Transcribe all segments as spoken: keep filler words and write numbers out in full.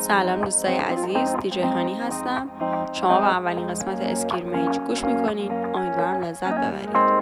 سلام دوستای عزیز، دیجی هانی هستم. شما به اولین قسمت اسکریمیج گوش میکنین. امیدوارم لذت ببرید.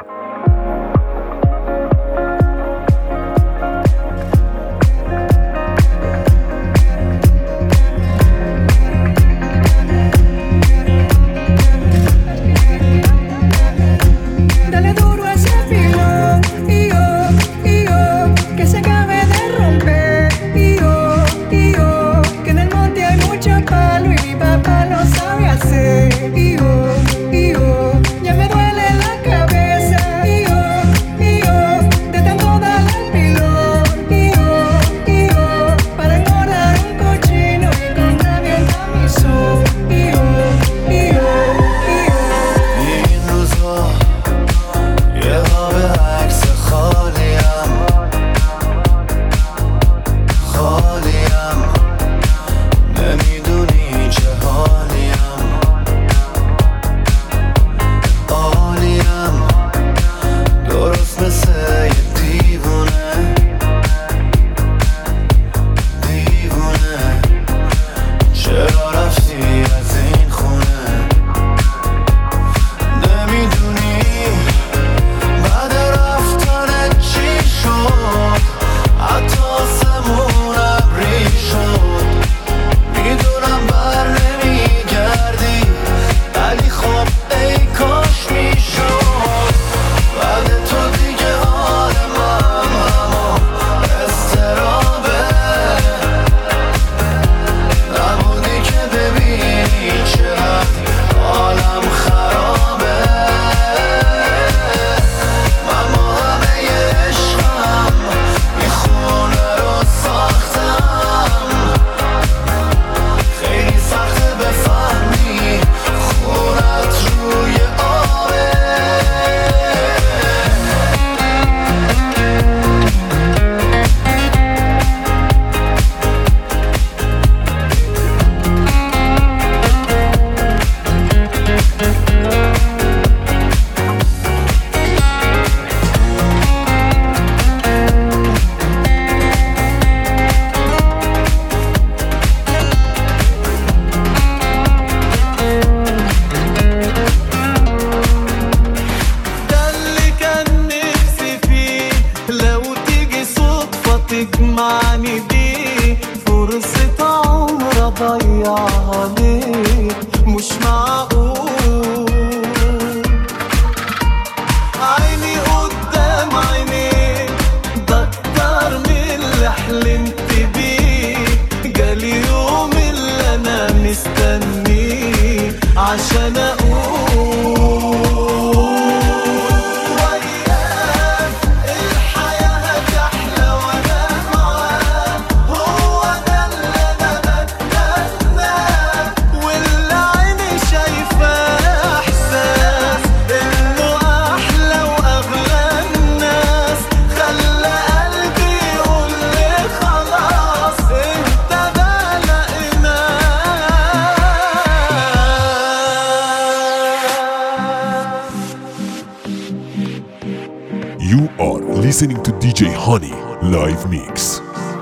You are listening to دی جی Honey live mix.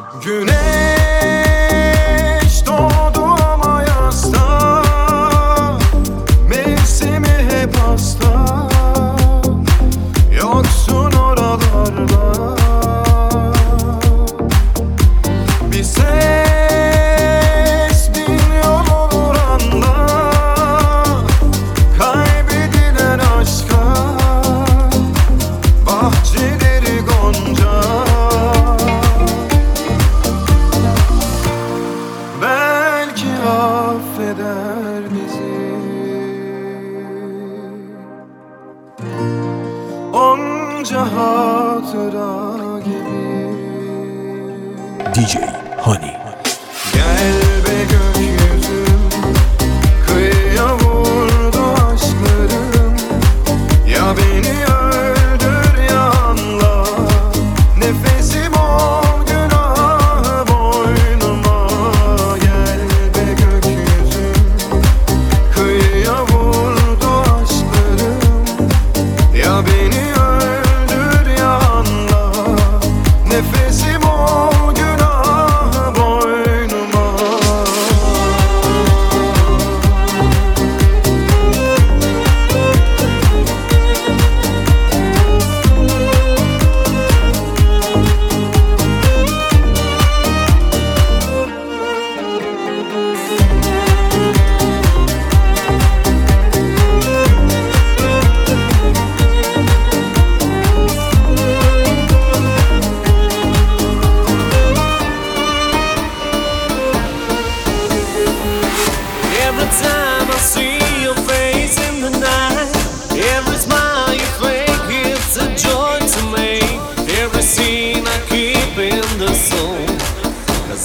Güneş doğdu ama yasta, mevsimi hep hasta, yoksun oralarda. Bir ses milyon olur anda, kaybedilen aşka bahçeleri gonca. Belki affeder bizi, onca hatıra gibi. دی جی Honey. Gel be gökyüzüm, kıyıya vurdu aşklarım. Ya beni öldür ya anla, nefesim ol günahı boynuma. Gel be gökyüzüm, kıyıya vurdu aşklarım. Ya beni öldür ya anla, nefesim ol günahı boynuma.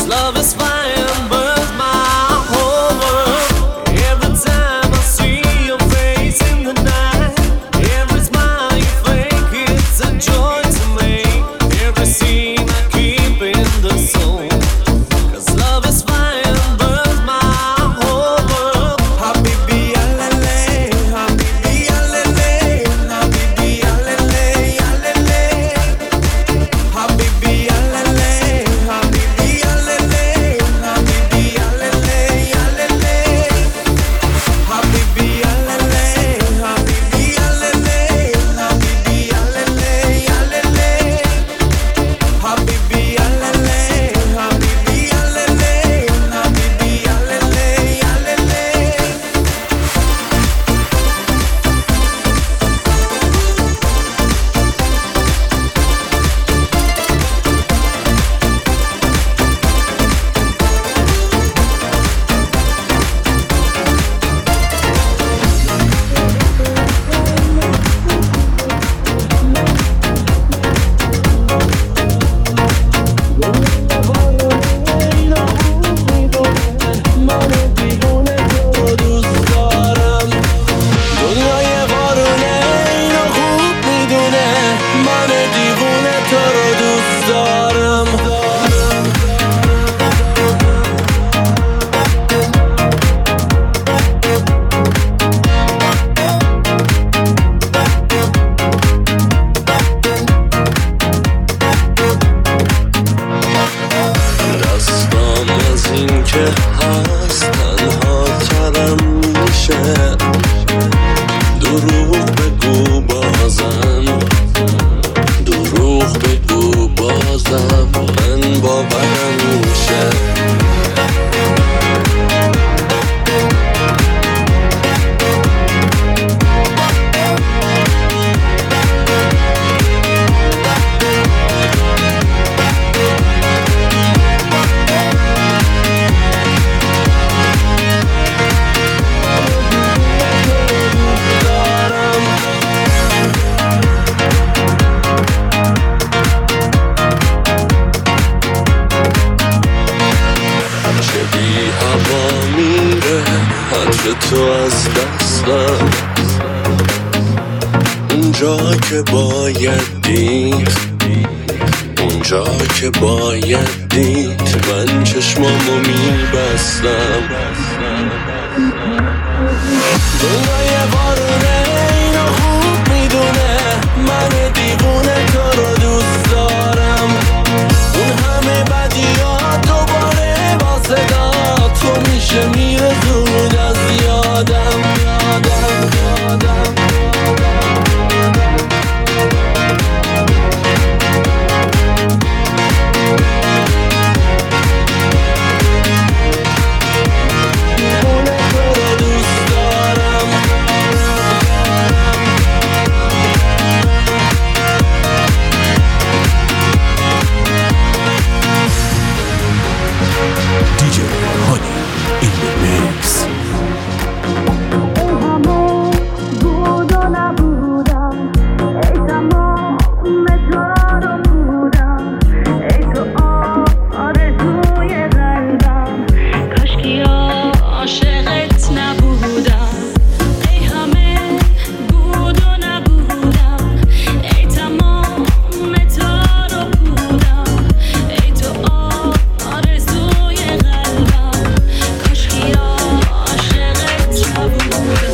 love is fire and burns my whole world. Every time I see your face in the night, every smile you fake, it's a joy to me. Every scene I keep in the soul, 'cause love is fire and burns my whole world. Habibi alele, habibi alele, habibi alele, alele. Habibi alele, habibi alele, habibi alele, alele. Habibi alele, habibi alele, habibi alele, alele. Habibi alele, habibi alele, habibi alele, alele. دنیای وارونه اینو خوب میدونه، من دیوونه تو رو دوست دارم. دستم از این که هست تنها ترم میشه، دروغ بگو بازم، دروغ بگو بازم، من باورم میشه. چه بی هوا میره عطر تو از دستم، اونجا که باید دید، اونجا که باید دید، من چشمامو میبستم. دنیای وارونه اینو خوب میدونه، من دیوونه تو رو دوست دارم. اون همه بدیات دوباره با صدا تو میشه میره زود از یادم، یادم، یادم. دیوونه تو رو دوست دارم. D J Honey in the mix. بود و نبودم، ای تمام تو رو بودم، ای تو آرزوی قلبم، کاشکی عاشقت نبودم. ای همه بود و نبودم، ای تمام تو رو بودم، ای تو آرزوی قلبم، کاشکی عاشقت نبودم.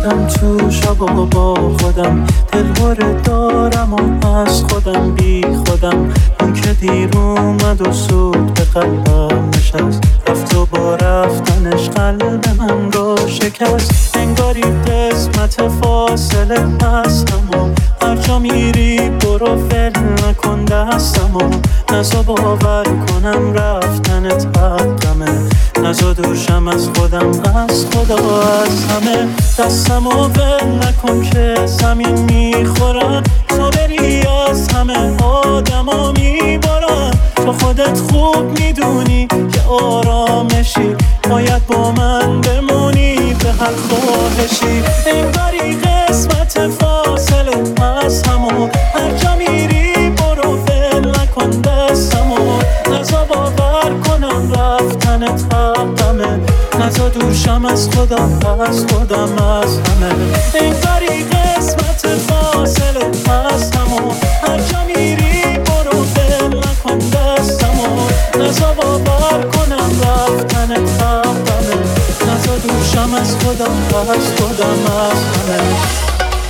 خودم تو شب و با خودم دلواره دارم و از خودم بی خودم. اون که دیر اومد و سود به قلبم نشست، رفت و با رفتنش قلب من رو شکست. انگاری قسمت فاصله هستم و هر جا میری برو ول نکن دستم و نزا باور کنم رفتنت حقمه. نزا دوشم از خودم از خدا از همه. دستم و ول نکن که زمین میخورم، تو بری از همه آدم ها میبارم. تو خودت خوب میدونی که آرامشی، باید با من بمونی به هر خواهشی. انگاری قسمت فاصله از همو هر جا میری برو ول نکن دستمو. نزا باور کنم رفتنت حقمه، نزا دوشم از خودم از خودم از همه. انگاری قسمت فاصله از همو هر جا میری برو ول نکن دستمو. نزا باور کنم رفتنت حقمه، نزا دوشم از خودم از خودم از همه.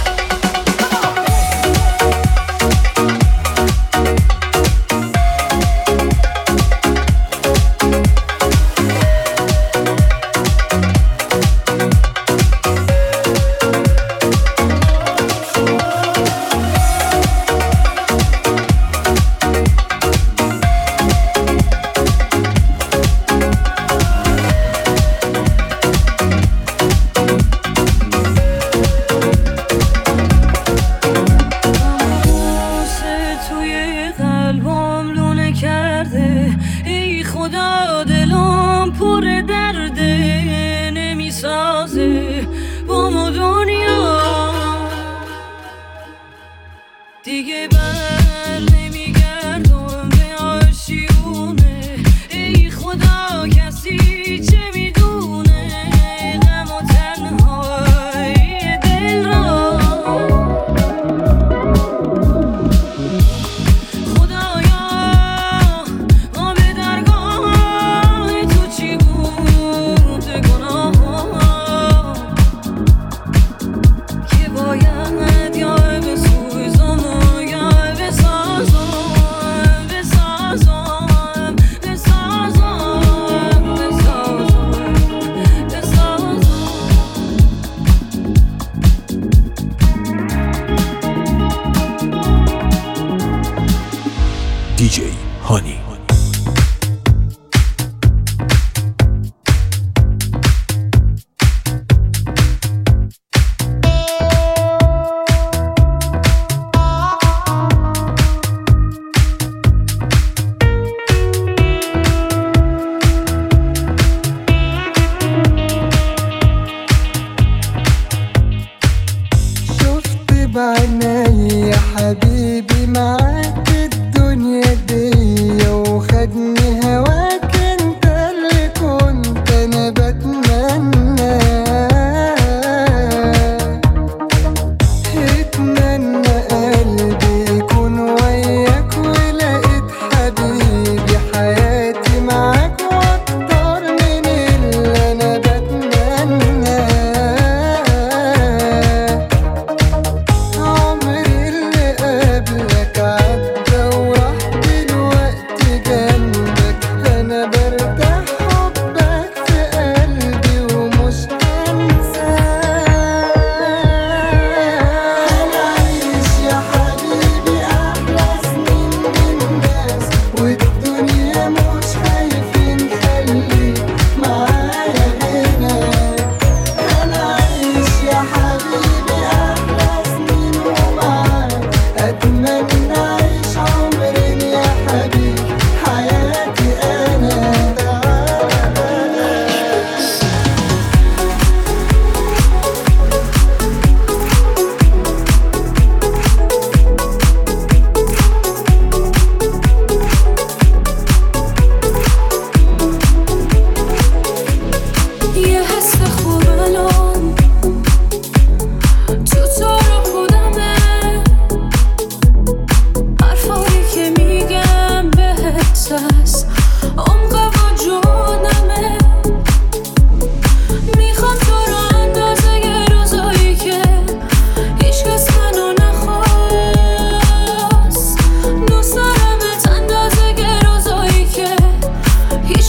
دیگه بر نمیگردم به آشیونه. ای خدا کسی چه میدونه غم و تنهای دل را. خدایا ما به درگاه تو چی بود گناه که باید یا بسوزم بسازم بسازم بسازم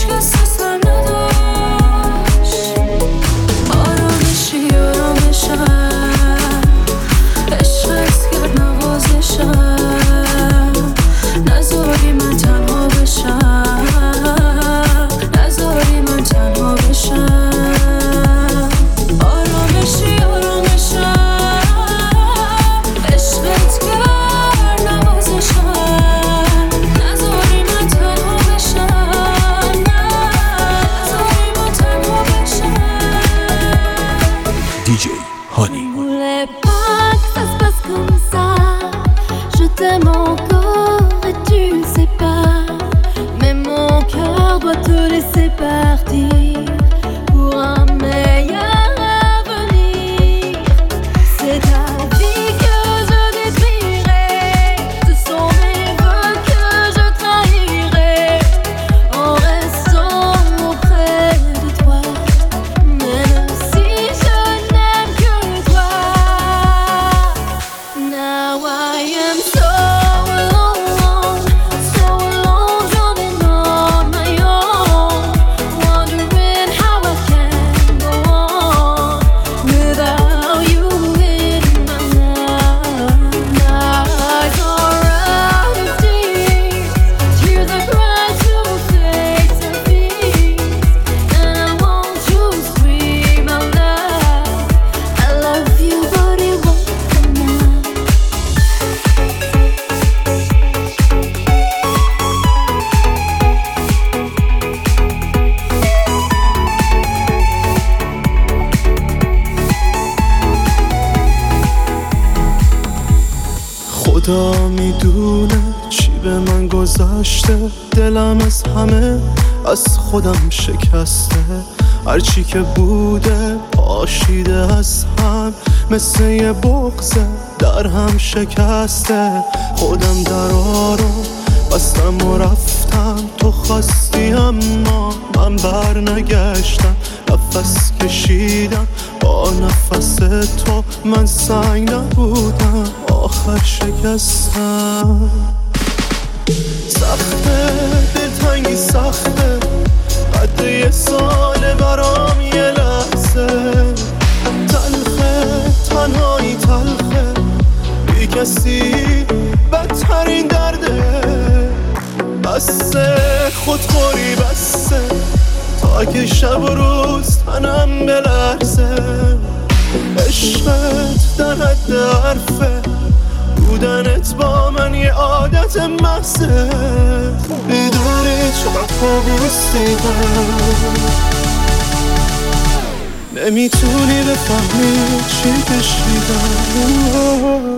احساسم نداشت آرامشی آرامشم عشقت کرد نوازشم نذاری من تنها بشم نذاری من تنها بشم آرامشی آرامشم عشقت کرد نوازشم نذاری من تنها بشم نذاری من تنها بشم دیجی هانی. voulais pas que ça se passe comme ça. Je t'aime encore et tu le sais pas. Mais mon cœur doit te laisser partir pour un meilleur avenir. C'est ta vie que je détruirai. Ce sont mes vœux que je trahirai en restant auprès de toi. Même si je n'aime que toi. Now I am so alone, so alone, running on my own, wondering how I can go on without you in my life. My eyes are out of tears, tears I cry to face and feet, and I want to scream out loud. I love you, but it won't come out. خدا میدونه چی به من گذشته دلم از همه از خودم شکسته هرچی که بوده پاشیده از هم مثل یه بغضه در هم شکسته خودم درا رو بستم و رفتم تو خواستی اما من بر نگشتم نفس کشیدم با نفس تو من سنگ نبودم آخر شکستم سخته دلتنگی سخته قد یه ساله برام یه لحظه تلخه تنهایی تلخه بی کسی بدترین درده بسه خودخوری بسه تا که شب و روز تنم بلرزه عشقت در حد حرفه بودنت با من یه عادت محضه میدونی چقدر کابوس دیدم نمیتونی بفهمی چی کشیدم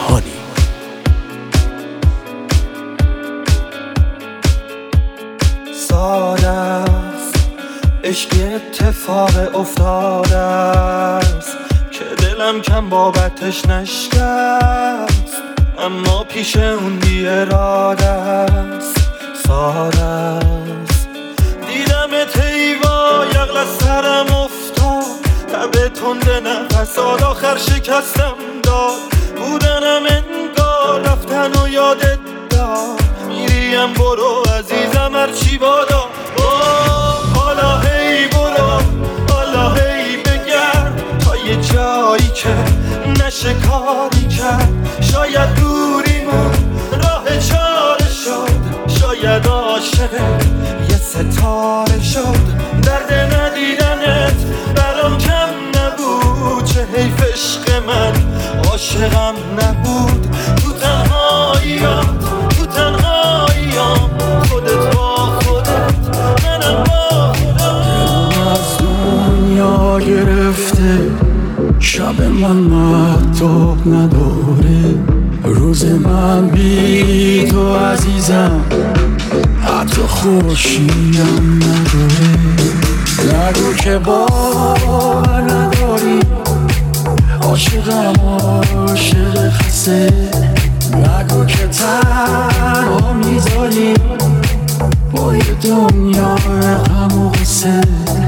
هانی. ساده است عشق اتفاق افتاده است که دلم کم بابتش نشکست، اما پیش اون بی اراده است. ساده است دیدم تیوا یغل از سرم افتاد، تب تنده نفسات آخر شکستم داد. بودنم انگار رفتن و یادت داد، میریم برو عزیزم هرچی بادا. حالا هی برو، حالا هی بگرد تا یه جایی که نشه کاری کرد. شاید دوریمون راه چاره شد، شاید عاشق یه ستاره شد. درد ندیدنت برام کم نبود، چه حیف عشق من عاشقم نبود. تو تنهاییام تو تنهاییام خودت با خودت منم با خودم. از دنیا گرفته شب من مهتاب نداره، روز من بی تو عزیزم حتی خورشیدم نداره. نگو که باور نداری عاشقم عاشق خسته، نگو که تنها میذاری با یه دنیا غم و غصه.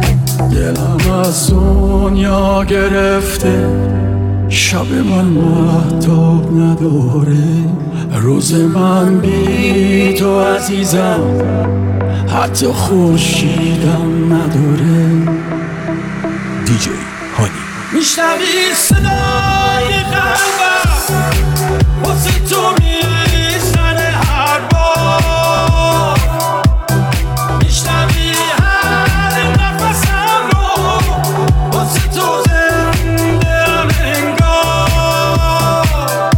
دلم از دنیا گرفته شب من مهتاب نداره، روز من بی تو عزیزم حتی خورشیدم نداره. دیجی هانی. میشنوی صدای قلبم واسه تو میزنه هر بار، میشنوی هر نفسم رو واسه تو زنده ام انگار.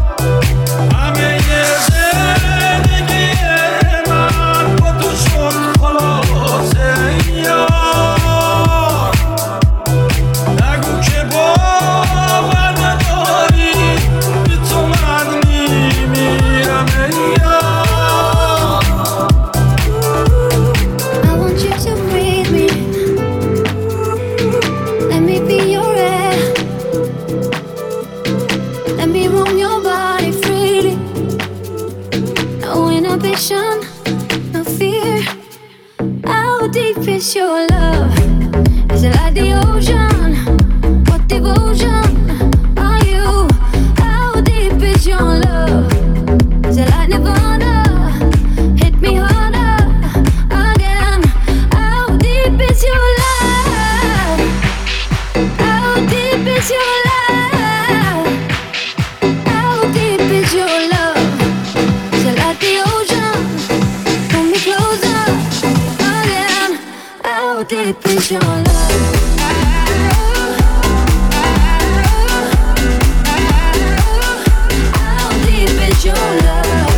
همه ی زندگی من با تو شد خلاصه یار. نگو که باور نداری به تو من میمیرم یار. I want you to breathe me. Let me be your air. Let me roam your body freely. No inhibition, no fear. How deep is your love? Is it like the ocean? What devotion are you? How deep is your love? Is it like Nirvana? Hit me harder again. How deep is your love? How deep is your love? How deep is your love? Is it like the ocean? Pull me closer again. How deep is your love? How deep is your love?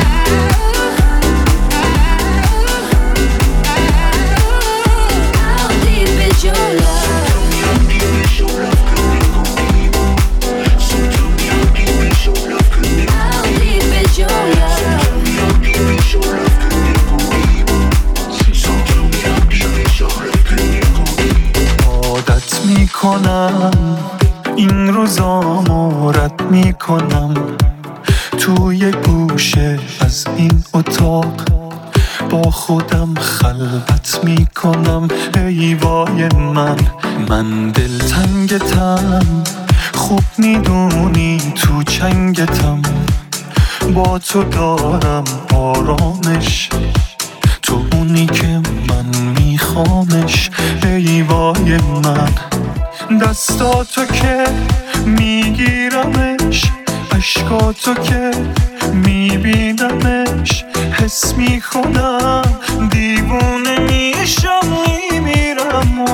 How deep is your love? How deep is your love? عادت میکنم این روزامو رد میکنم، توی گوشه از این اتاق با خودم خلوت میکنم. ای وای من من دلتنگتم، خوب میدونی تو چنگتم. با تو دارم آرامش، تو اونی که من میخوامش. ای وای من دستاتو که میگیرمش، عشقاتو که میبینمش، حس میکنم دیوونه میشم میمیرم.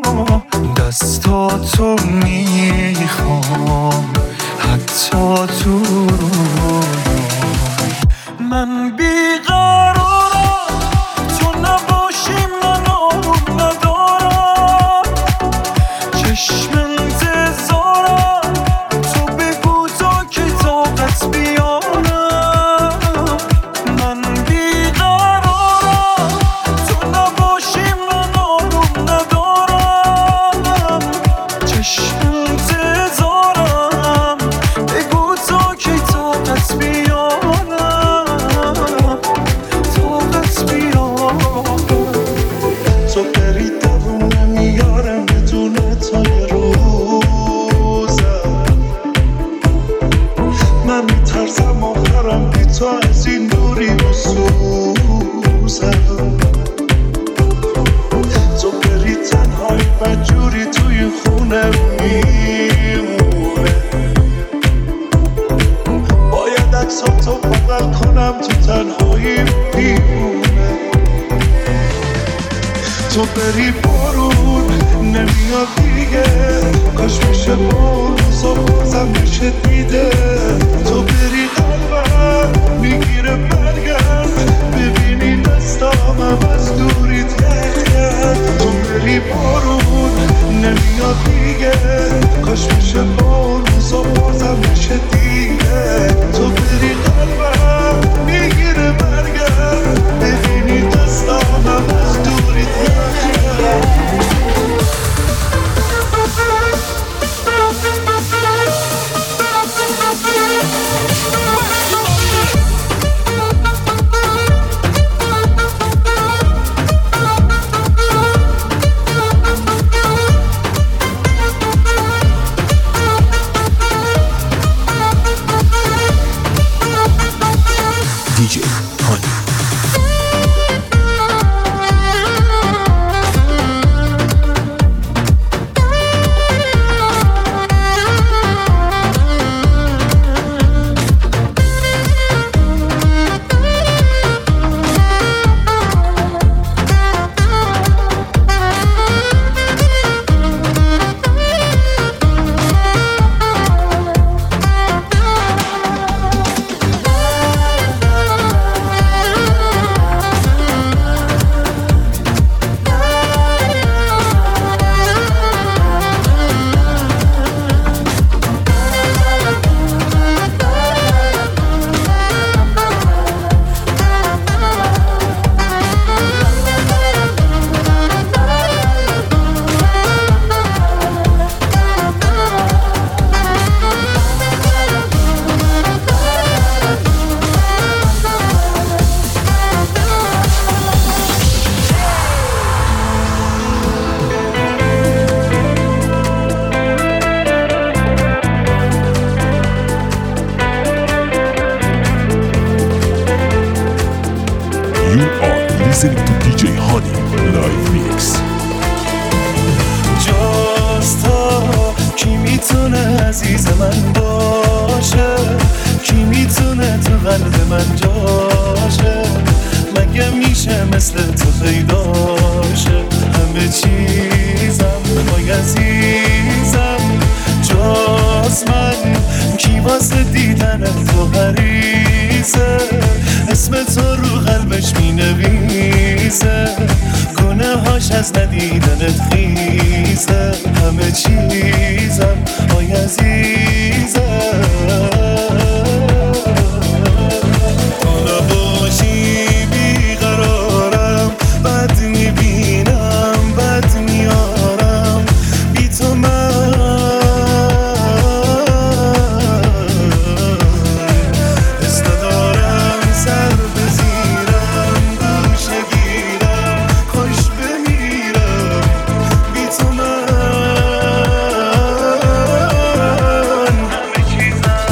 دستاتو میخوام حتی تو من بیقرارم، تو نباشی من آروم ندارم. چشم انتظارم تو بگو تا که طاقت بی تو از این دوری بسوزم تو بری تنهایی بدجوری توی خونه میمونه باید عکساتو بغل کنم تو تنهایی میمونه تو بری بارون نمیاد دیگه کاش میشه بارون و بازم میشه دیده تو بری قلبم میگیره برگرد ببینی دستامم از دوری ترگرد تو بری بارون نمیاد دیگه کاش میشه بارون و بازم میشه دیده تو بری قلبم میگیره برگرد ببینی دستامم از دوری ترگرد دی جی هانی. You are listening to دی جی Honey live mix. جاست کی میتونه عزیز من باشه کی میتونه تو قلب من جاشه مگه میشه مثل تو پیداشه همه چیزم وای عزیزم جاست من کی واسه دیدن تو غریزه اسم تو رو قلبش می نویسه گناه هاش از ندیدنت خیزه همه چیزم آی عزیزم تو نباشی بیقرارم بد میبینم بد میارم بی تو من همه چیزم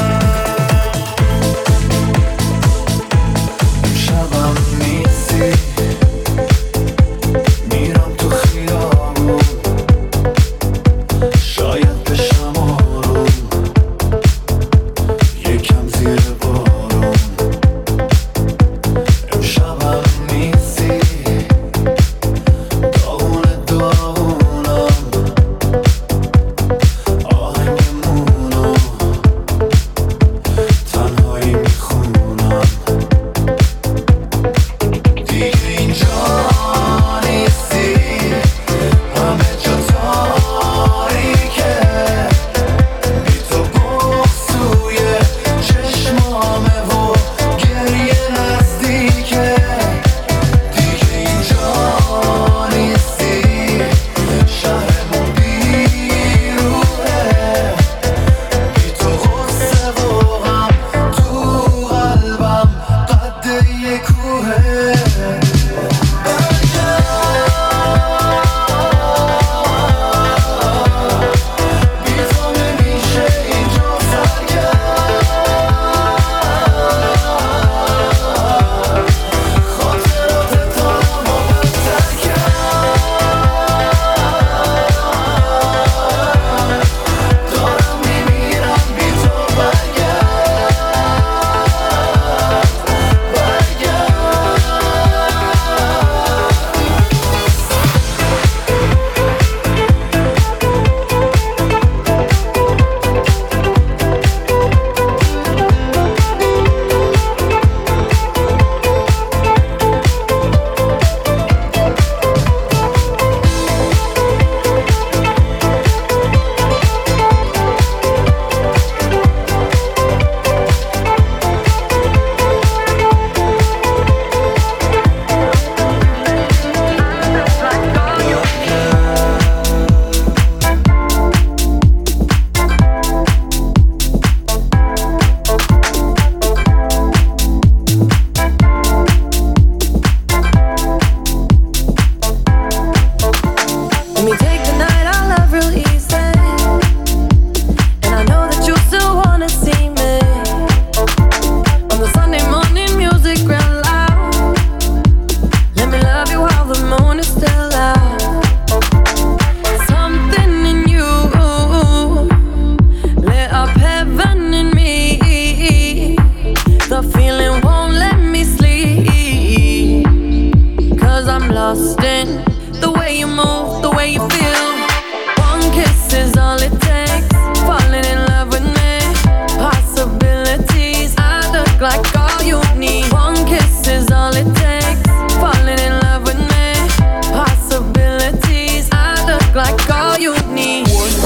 lost in the way you move, the way you feel. One kiss is all it takes. Falling in love with me. Possibilities, I look like all you need. One kiss is all it takes. Falling in love with me. Possibilities, I look like all you need.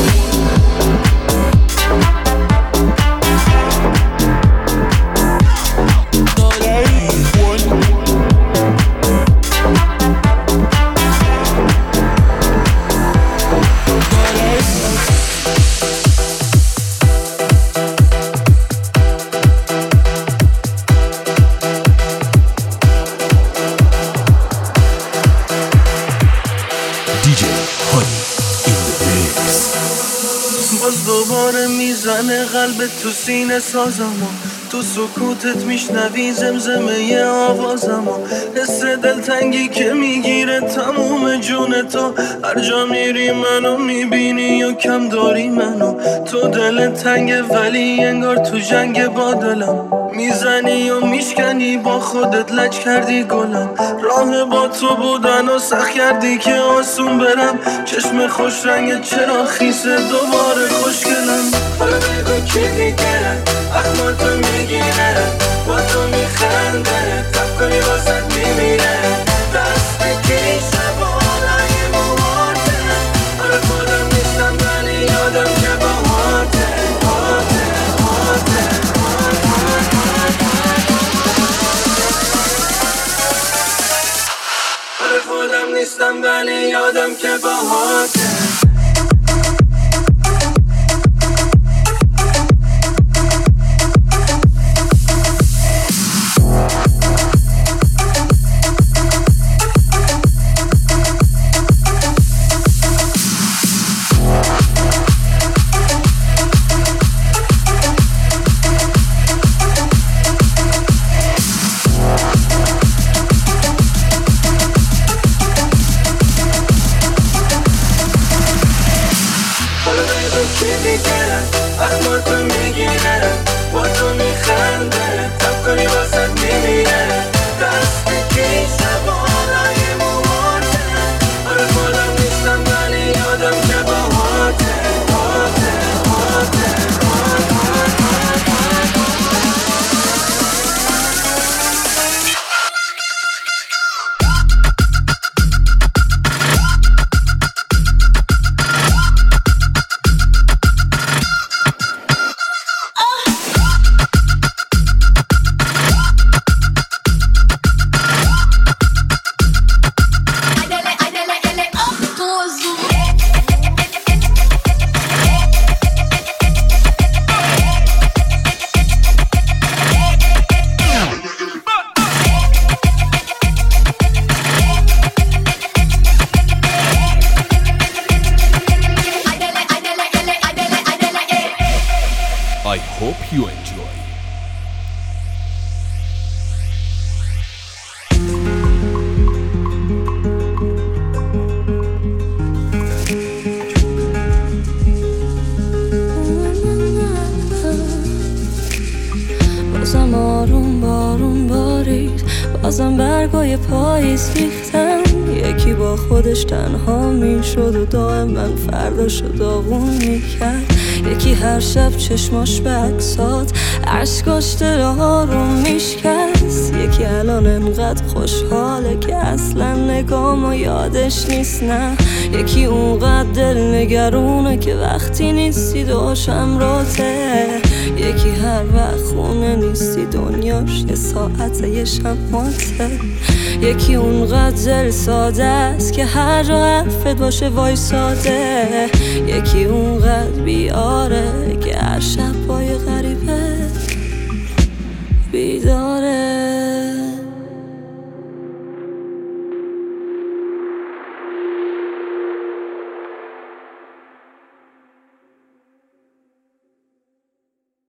میزنه قلبت تو سینه سازمو، تو سکوتت میشنوی زمزمه آوازمو، حس دلتنگی که میگیره تموم جون تو. هر جا میری منو میبینی یا کم داری منو. تو دل تنگه ولی انگار تو جنگ با دلم. میزنی و میشکنی با خودت لج کردی گلم. راه با تو بودن و سخت کردی که آسون برم. چشم خوش رنگ چرا خیسه دوباره خوشگلم. حالا بگو کی دیگره اخماتو میگیره با تو میخنده تب کنی واسد میمیره. دست بکی شب و آلای موارده. حالا خودم نیستم ولی یادم که با هاته هاته هاته حالا خودم نیستم ولی یادم که با هاته. I hope you enjoy. بازم آروم بارون بارید، بازم برگای پاییز ریختن. یکی با خودش تنها میشد و دائم من فرداشو داغون میکرد. یکی هر شب چشماش به عکسات عشقاش دل آروم میشکست. یکی الان انقدر خوشحاله که اصلا نگامو یادش نیست. نه یکی اونقدر دل نگرونه که وقتی نیستی دوشم راته. یکی هر وقت خونه نیستی دنیاش یه ساعت یه شماته. یکی اونقدر دل ساده است که هر جا حرفت باشه وایساده. یکی اونقدر بیاره که هر شب پای غریبه بیداره.